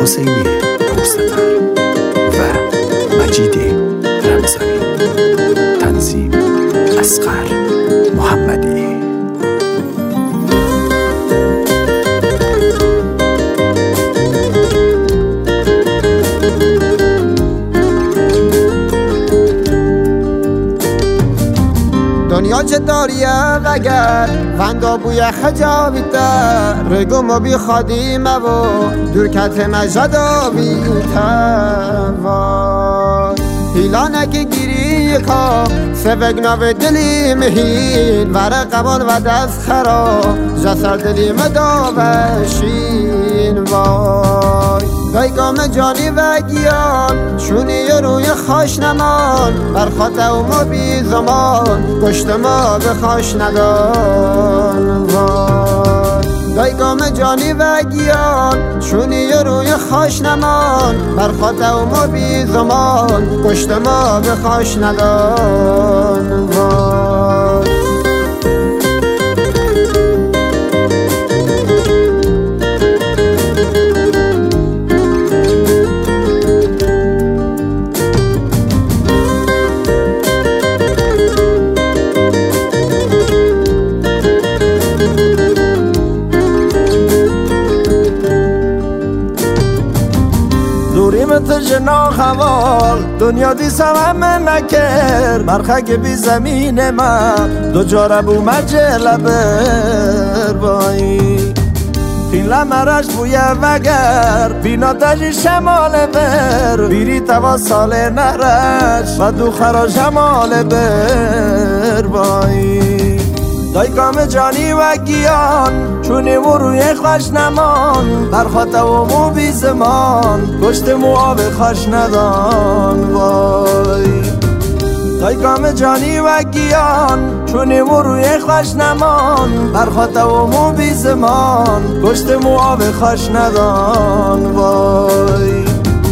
حسینی پرسفر و مجید رمضانی. تنظیم اصغر محمدی. دنیا چطوریه وگر فندا بوی خجاوی در رگو ما بی خادیمه و درکت مجداوی توا هیلانه که گیری که سوگنا و دلی مهین ورقمان و دست خرا جسر دلی مداوشین وای دایگام جانی و گیان شونی روی خاش نمان برخاطه و ما بی زمان گشت ما به خاش ندان وای دایگام جانی و گیان شونی روی خاش نمان برخاطه و ما بی زمان گشت ما به خاش ندان وای دوریمت جنا خوال دنیا دیسم همه نکر مرخک بی زمین من دو جاره بو مجله بر بایی خیله مرش بویه وگر بینا دجی شمال بر بیری توا سال نرش و دو خرا جمال بر بایی دایگام جانی و گیان چونی و روی خوش نمان برخاطه و مو بی زمان گشت مو آب خوش ندان وای دایگام جانی و گیان چونی و روی خوش نمان برخاطه و مو بی زمان گشت مو آب خوش ندان وای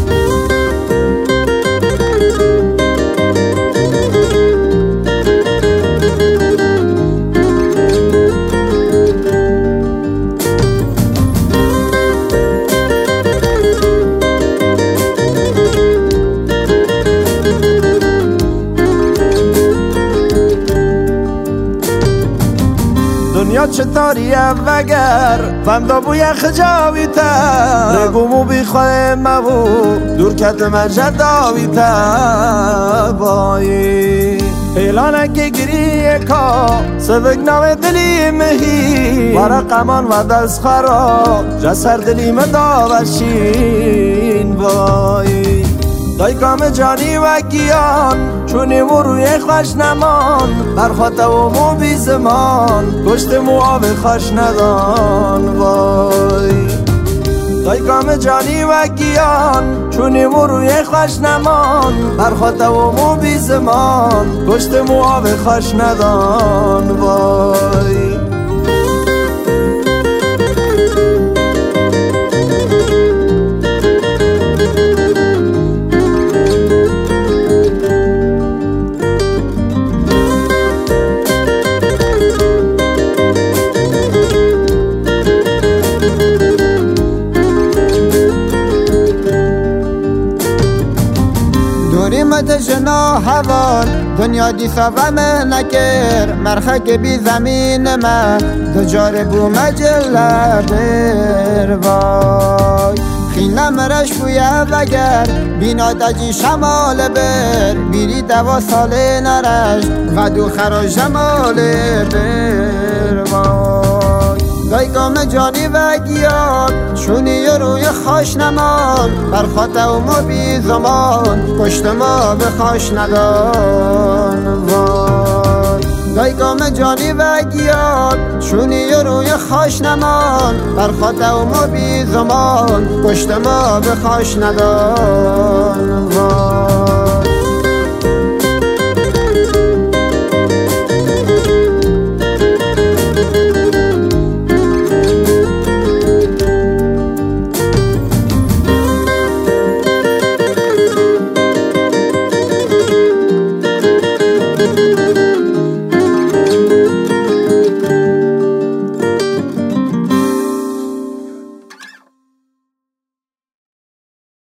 دنیا چطوریه وگر فندا بوی خجاوی تر رگومو بی خواه مبو دور کت مجداوی تر بایی اعلانه که گریه کا سوگ نو دلی مهی ورقمان و دست خرا جسر دلی مداوشین بایی دایگام جانی و گیان چونی و روی خوش نمان برخاطه و مو بی زمان گشت مو آب خوش ندان وای دایگام جانی و گیان چونی و روی خوش نمان برخاطه و مو بی زمان گشت مو آب خوش ندان وای دوریمت جنا حوال دنیا دیسا غمه نکر مرخک بی زمین من دو جاره بو مجله بر وای خیله مرش بویه وگر بینا دجی شمال بر بیری دوا سال نرش و دو خرا جمال بر وای دایگام جانی و گیان شونی روی خاش نمان برخاطه و ما بی زمان پشت ما به خاش ندان وای دایگام جانی و گیان شونی روی خاش نمان برخاطه و ما بی زمان پشت ما به خاش ندان وای